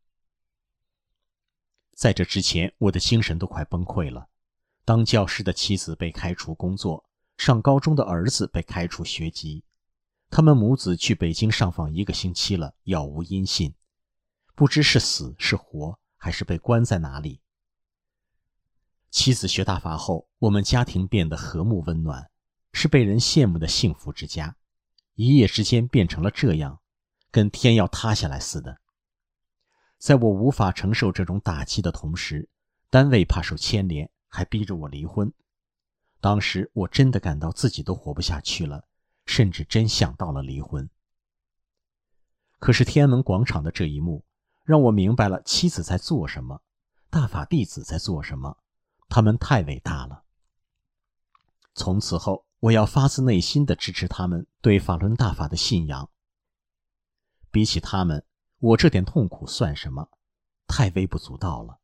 在这之前，我的精神都快崩溃了。当教师的妻子被开除工作，上高中的儿子被开除学籍，他们母子去北京上访一个星期了，杳无音信，不知是死是活，还是被关在哪里。妻子学大法后，我们家庭变得和睦温暖，是被人羡慕的幸福之家，一夜之间变成了这样，跟天要塌下来似的。在我无法承受这种打击的同时，单位怕受牵连，还逼着我离婚。当时我真的感到自己都活不下去了，甚至真想到了离婚。可是天安门广场的这一幕，让我明白了妻子在做什么，大法弟子在做什么，他们太伟大了。从此后，我要发自内心地支持他们对法轮大法的信仰。比起他们，我这点痛苦算什么？太微不足道了。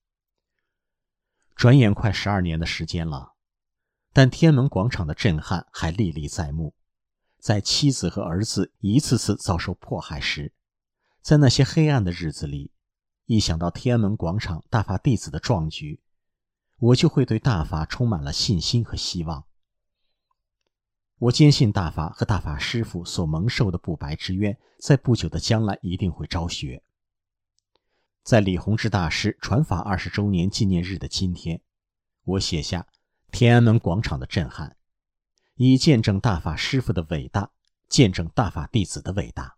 转眼快十二年的时间了，但天安门广场的震撼还历历在目。在妻子和儿子一次次遭受迫害时，在那些黑暗的日子里，一想到天安门广场大法弟子的壮举，我就会对大法充满了信心和希望。我坚信大法和大法师父所蒙受的不白之冤，在不久的将来一定会昭雪。在李洪志大师传法二十周年纪念日的今天，我写下天安门广场的震撼，以见证大法师父的伟大，见证大法弟子的伟大。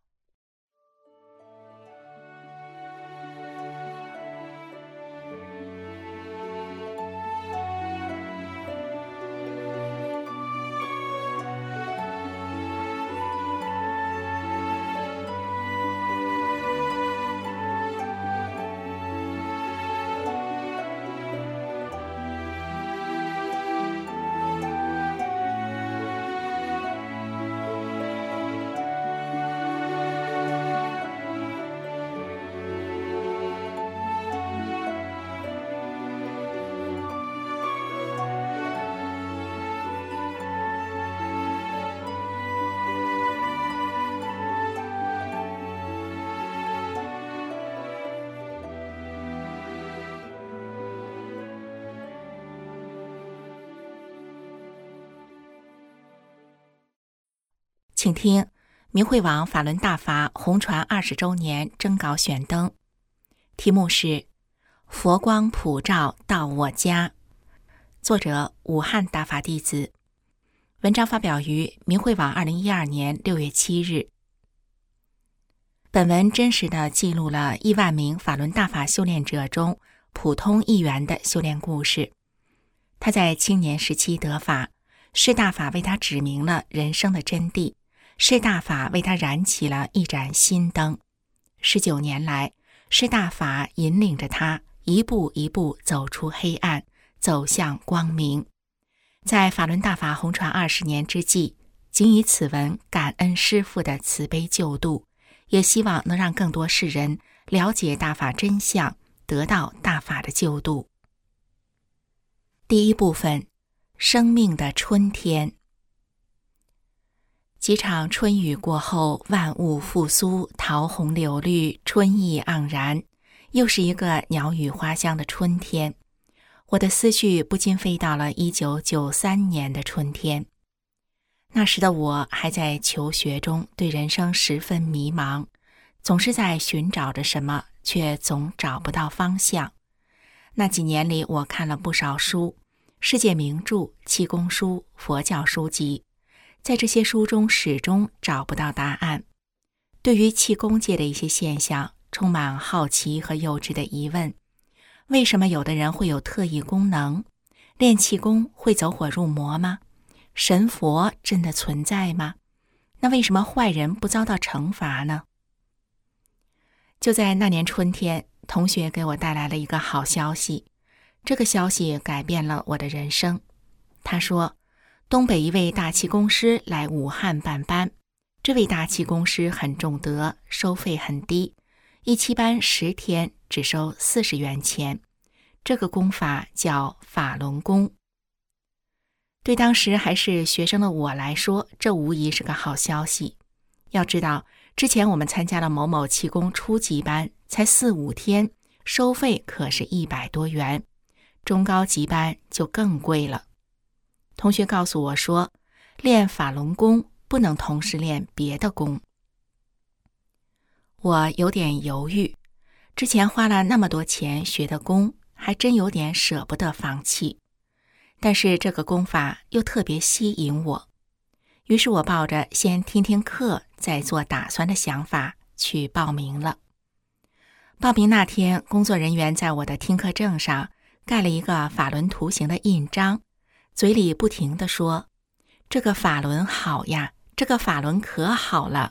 请听明慧网法轮大法红传二十周年征稿选登，题目是佛光普照到我家，作者武汉大法弟子。文章发表于明慧网二零一二年六月七日。本文真实地记录了亿万名法轮大法修炼者中普通一员的修炼故事。他在青年时期得法，是大法为他指明了人生的真谛，是大法为他燃起了一盏心灯。十九年来，是大法引领着他一步一步走出黑暗，走向光明。在法轮大法红传二十年之际，仅以此文感恩师父的慈悲救度，也希望能让更多世人了解大法真相，得到大法的救度。第一部分，生命的春天。几场春雨过后，万物复苏，桃红柳绿，春意盎然，又是一个鸟语花香的春天。我的思绪不禁飞到了一九九三年的春天。 那时的我还在求学中，对人生十分迷茫，总是在寻找着什么，却总找不到方向。那几年里，我看了不少书，世界名著、气功书、佛教书籍，在这些书中始终找不到答案。对于气功界的一些现象，充满好奇和幼稚的疑问：为什么有的人会有特异功能？练气功会走火入魔吗？神佛真的存在吗？那为什么坏人不遭到惩罚呢？就在那年春天，同学给我带来了一个好消息，这个消息改变了我的人生。他说，东北一位大气功师来武汉办班，这位大气功师很重德，收费很低，一期班十天只收四十元钱。这个功法叫法轮功。对当时还是学生的我来说，这无疑是个好消息。要知道，之前我们参加了某某气功初级班，才四五天，收费可是一百多元，中高级班就更贵了。同学告诉我说，练法轮功不能同时练别的功。我有点犹豫，之前花了那么多钱学的功，还真有点舍不得放弃。但是这个功法又特别吸引我，于是我抱着先听听课再做打算的想法去报名了。报名那天，工作人员在我的听课证上盖了一个法轮图形的印章，嘴里不停地说，这个法轮好呀，这个法轮可好了。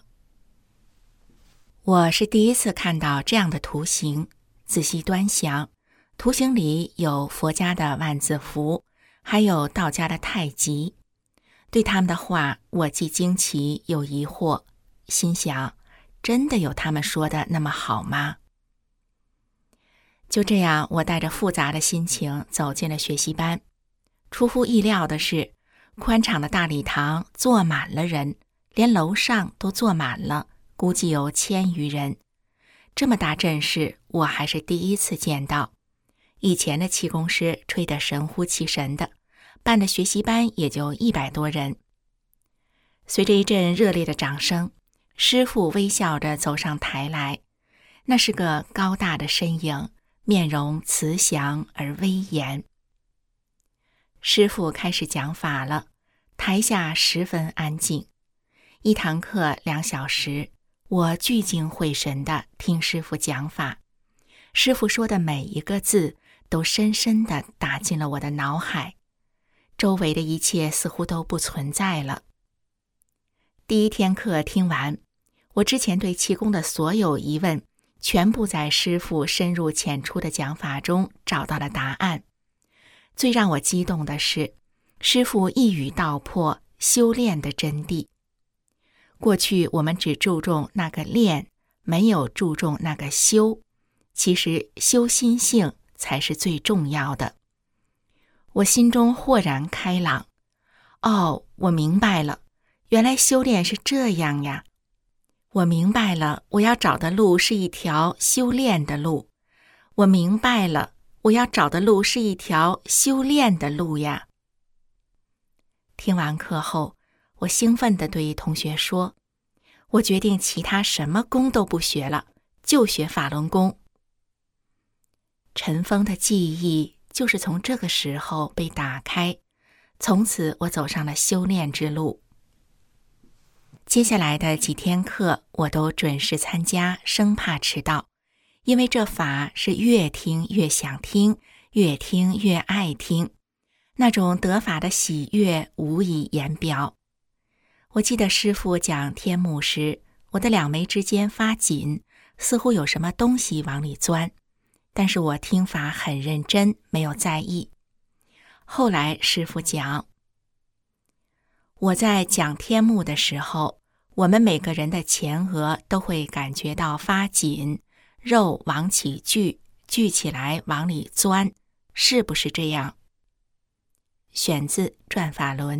我是第一次看到这样的图形，仔细端详，图形里有佛家的万字符，还有道家的太极。对他们的话，我既惊奇又疑惑，心想，真的有他们说的那么好吗？就这样，我带着复杂的心情走进了学习班。出乎意料的是，宽敞的大礼堂坐满了人，连楼上都坐满了，估计有千余人。这么大阵势，我还是第一次见到。以前的气功师吹得神乎其神的，办的学习班也就一百多人。随着一阵热烈的掌声，师父微笑着走上台来，那是个高大的身影，面容慈祥而威严。师父开始讲法了，台下十分安静。一堂课两小时，我聚精会神地听师父讲法。师父说的每一个字都深深地打进了我的脑海，周围的一切似乎都不存在了。第一天课听完，我之前对气功的所有疑问，全部在师父深入浅出的讲法中找到了答案。最让我激动的是，师父一语道破修炼的真谛。过去我们只注重那个练，没有注重那个修，其实修心性才是最重要的。我心中豁然开朗，哦，我明白了，原来修炼是这样呀。我明白了，我要找的路是一条修炼的路。我明白了，我要找的路是一条修炼的路呀。听完课后，我兴奋地对同学说，我决定其他什么功都不学了，就学法轮功。尘封的记忆就是从这个时候被打开，从此我走上了修炼之路。接下来的几天课我都准时参加，生怕迟到，因为这法是越听越想听，越听越爱听，那种得法的喜悦无以言表。我记得师父讲天目时，我的两眉之间发紧，似乎有什么东西往里钻，但是我听法很认真，没有在意。后来师父讲，我在讲天目的时候，我们每个人的前额都会感觉到发紧，肉往起聚，聚起来往里钻，是不是这样？选自《转法轮》。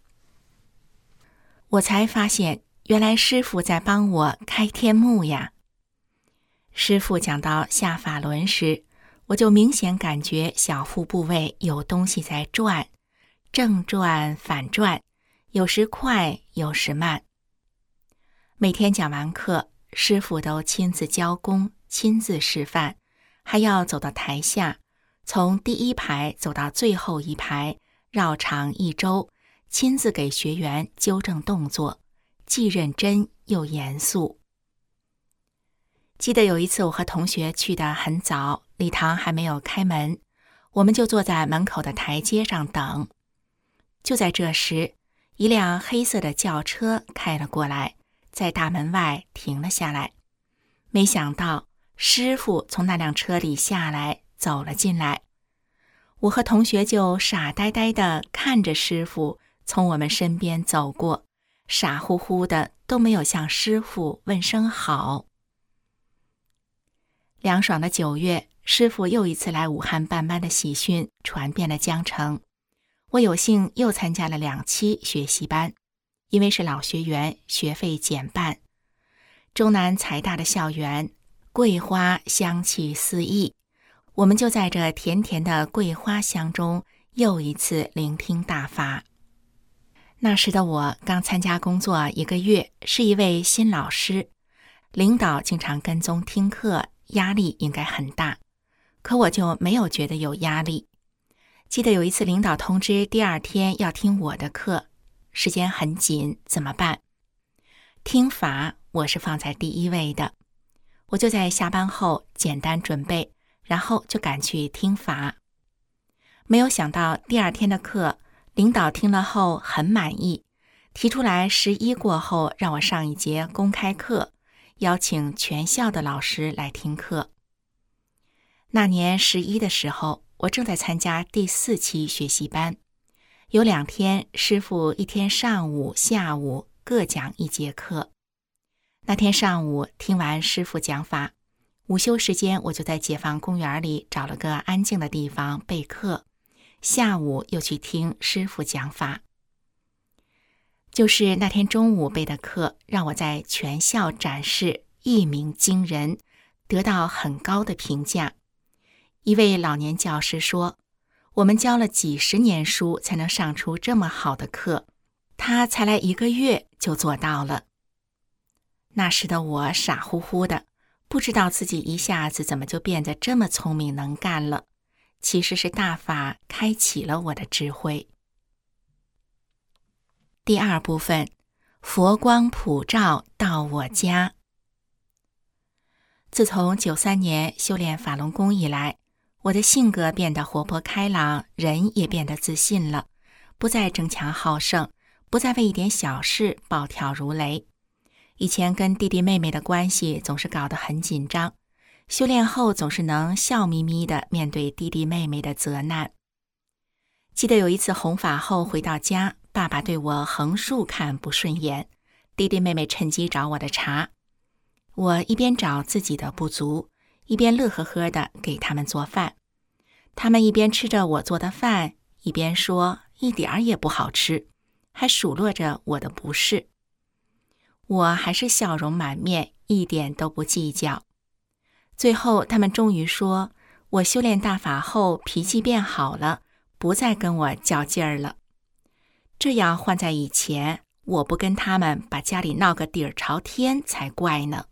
我才发现，原来师父在帮我开天目呀。师父讲到下法轮时，我就明显感觉小腹部位有东西在转，正转反转， 有时快，有时慢。每天讲完课，师父都亲自教功，亲自示范，还要走到台下，从第一排走到最后一排，绕场一周，亲自给学员纠正动作，既认真又严肃。记得有一次我和同学去得很早，礼堂还没有开门，我们就坐在门口的台阶上等。就在这时，一辆黑色的轿车开了过来，在大门外停了下来。没想到师父从那辆车里下来，走了进来。我和同学就傻呆呆地看着师父从我们身边走过，傻乎乎的都没有向师父问声好。凉爽的九月，师父又一次来武汉办班的喜讯传遍了江城。我有幸又参加了两期学习班，因为是老学员，学费减半。中南财大的校园，桂花香气四溢，我们就在这甜甜的桂花香中又一次聆听大法。那时的我刚参加工作一个月，是一位新老师，领导经常跟踪听课，压力应该很大，可我就没有觉得有压力。记得有一次领导通知第二天要听我的课，时间很紧，怎么办？听法我是放在第一位的，我就在下班后简单准备，然后就赶去听法。没有想到第二天的课，领导听了后很满意，提出来十一过后让我上一节公开课，邀请全校的老师来听课。那年十一的时候，我正在参加第四期学习班，有两天师父一天上午下午各讲一节课。那天上午听完师父讲法，午休时间我就在解放公园里找了个安静的地方备课，下午又去听师父讲法。就是那天中午备的课，让我在全校展示一鸣惊人，得到很高的评价。一位老年教师说，我们教了几十年书才能上出这么好的课，他才来一个月就做到了。那时的我傻乎乎的，不知道自己一下子怎么就变得这么聪明能干了，其实是大法开启了我的智慧。第二部分，佛光普照到我家。自从九三年修炼法轮功以来，我的性格变得活泼开朗，人也变得自信了，不再争强好胜，不再为一点小事暴跳如雷。以前跟弟弟妹妹的关系总是搞得很紧张，修炼后总是能笑眯眯地面对弟弟妹妹的责难。记得有一次弘法后回到家，爸爸对我横竖看不顺眼，弟弟妹妹趁机找我的茬。我一边找自己的不足，一边乐呵呵地给他们做饭。他们一边吃着我做的饭，一边说一点儿也不好吃，还数落着我的不是。我还是笑容满面，一点都不计较。最后他们终于说，我修炼大法后脾气变好了，不再跟我较劲儿了。这样换在以前，我不跟他们把家里闹个底儿朝天才怪呢。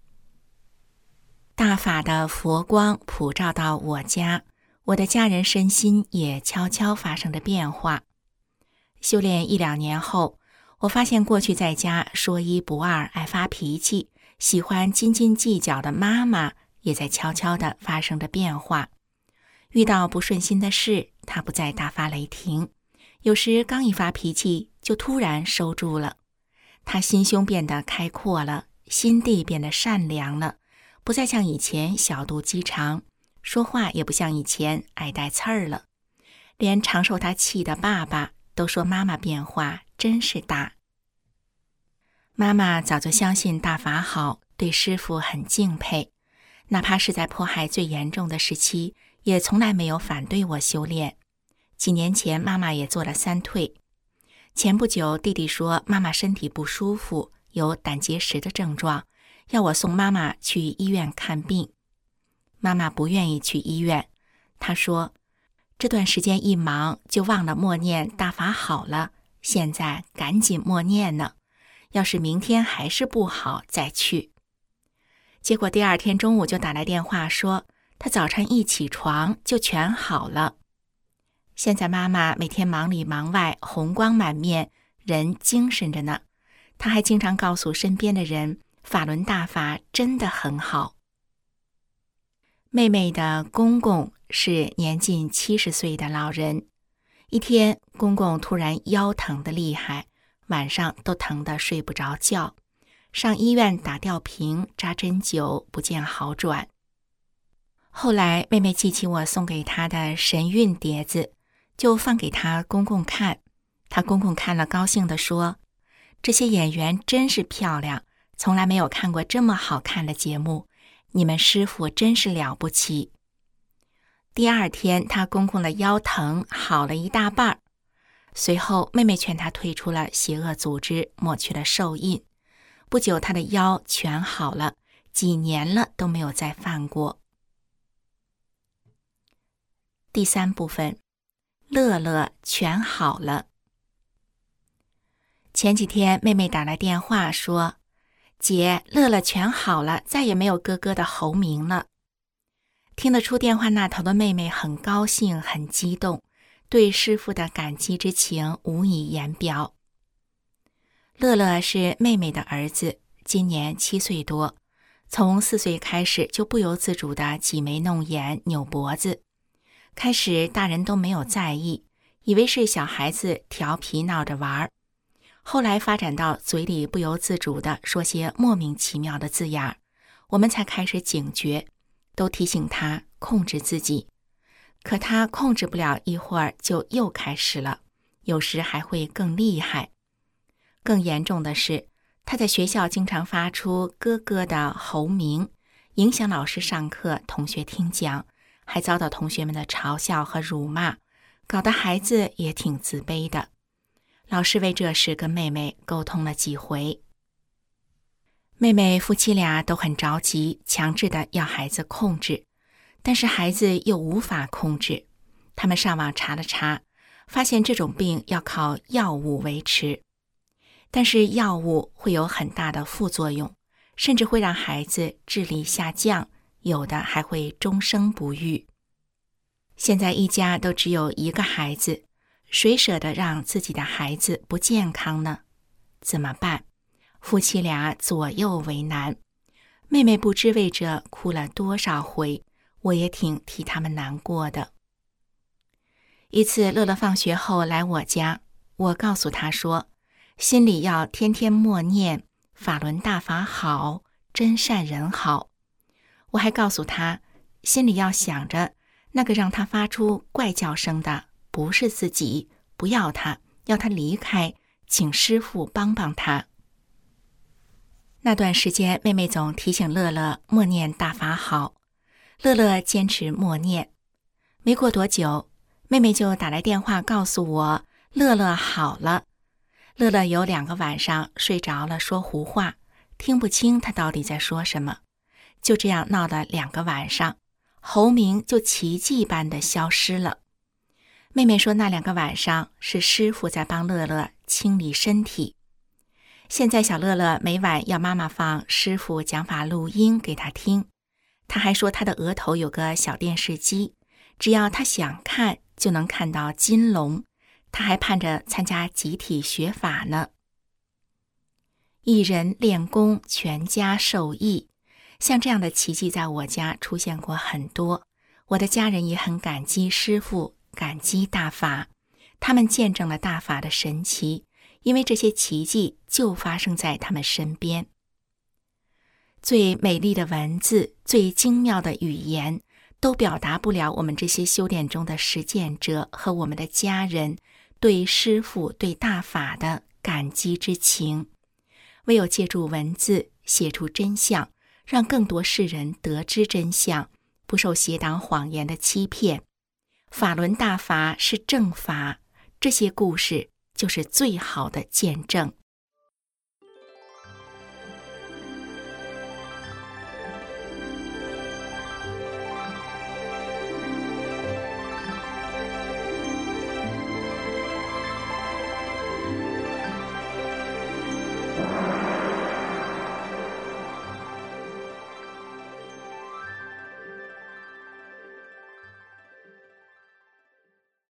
大法的佛光普照到我家，我的家人身心也悄悄发生着变化。修炼一两年后，我发现过去在家说一不二、爱发脾气、喜欢斤斤计较的妈妈，也在悄悄地发生着变化。遇到不顺心的事，她不再大发雷霆，有时刚一发脾气就突然收住了。她心胸变得开阔了，心地变得善良了，不再像以前小肚鸡肠，说话也不像以前爱带刺儿了。连常受她气的爸爸都说妈妈变化真是大。妈妈早就相信大法好，对师父很敬佩，哪怕是在迫害最严重的时期，也从来没有反对我修炼。几年前妈妈也做了三退。前不久弟弟说妈妈身体不舒服，有胆结石的症状，要我送妈妈去医院看病。妈妈不愿意去医院，她说这段时间一忙就忘了默念大法好了， 现在赶紧默念呢，要是明天还是不好再去。结果第二天中午就打来电话说，他早晨一起床就全好了。现在妈妈每天忙里忙外，红光满面，人精神着呢。她还经常告诉身边的人，法轮大法真的很好。妹妹的公公是年近七十岁的老人，一天公公突然腰疼得厉害，晚上都疼得睡不着觉，上医院打吊瓶扎针灸，不见好转。后来妹妹记起我送给她的神韵碟子，就放给她公公看。她公公看了高兴地说，这些演员真是漂亮，从来没有看过这么好看的节目，你们师父真是了不起。第二天她公公的腰疼好了一大半，随后妹妹劝她退出了邪恶组织，抹去了寿印。不久她的腰全好了，几年了都没有再犯过。第三部分，乐乐全好了。前几天妹妹打来电话说，姐，乐乐全好了，再也没有哥哥的喉鸣了。听得出电话那头的妹妹很高兴，很激动，对师父的感激之情无以言表。乐乐是妹妹的儿子，今年七岁多，从四岁开始就不由自主地挤眉弄眼，扭脖子。开始大人都没有在意，以为是小孩子调皮闹着玩，后来发展到嘴里不由自主地说些莫名其妙的字眼，我们才开始警觉，都提醒他控制自己。可他控制不了一会儿就又开始了，有时还会更厉害。更严重的是，他在学校经常发出咯咯的喉鸣，影响老师上课，同学听讲，还遭到同学们的嘲笑和辱骂，搞得孩子也挺自卑的。老师为这事跟妹妹沟通了几回。妹妹夫妻俩都很着急，强制的要孩子控制，但是孩子又无法控制。他们上网查了查，发现这种病要靠药物维持，但是药物会有很大的副作用，甚至会让孩子智力下降，有的还会终生不育。现在一家都只有一个孩子，谁舍得让自己的孩子不健康呢？怎么办？夫妻俩左右为难。妹妹不知为这哭了多少回，我也挺替他们难过的。一次乐乐放学后来我家，我告诉他说，心里要天天默念法轮大法好，真善人好。我还告诉他，心里要想着那个让他发出怪叫声的不是自己，不要他，要他离开，请师父帮帮他。那段时间妹妹总提醒乐乐默念大法好，乐乐坚持默念。没过多久，妹妹就打来电话告诉我乐乐好了。乐乐有两个晚上睡着了说胡话，听不清他到底在说什么，就这样闹了两个晚上，喉鸣就奇迹般的消失了。妹妹说那两个晚上是师父在帮乐乐清理身体。现在小乐乐每晚要妈妈放师父讲法录音给他听，他还说他的额头有个小电视机，只要他想看就能看到金龙，他还盼着参加集体学法呢。一人练功，全家受益，像这样的奇迹在我家出现过很多，我的家人也很感激师父，感激大法，他们见证了大法的神奇，因为这些奇迹就发生在他们身边。最美丽的文字，最精妙的语言，都表达不了我们这些修炼中的实践者和我们的家人对师父对大法的感激之情。唯有借助文字写出真相，让更多世人得知真相，不受邪党谎言的欺骗。法轮大法是正法，这些故事就是最好的见证。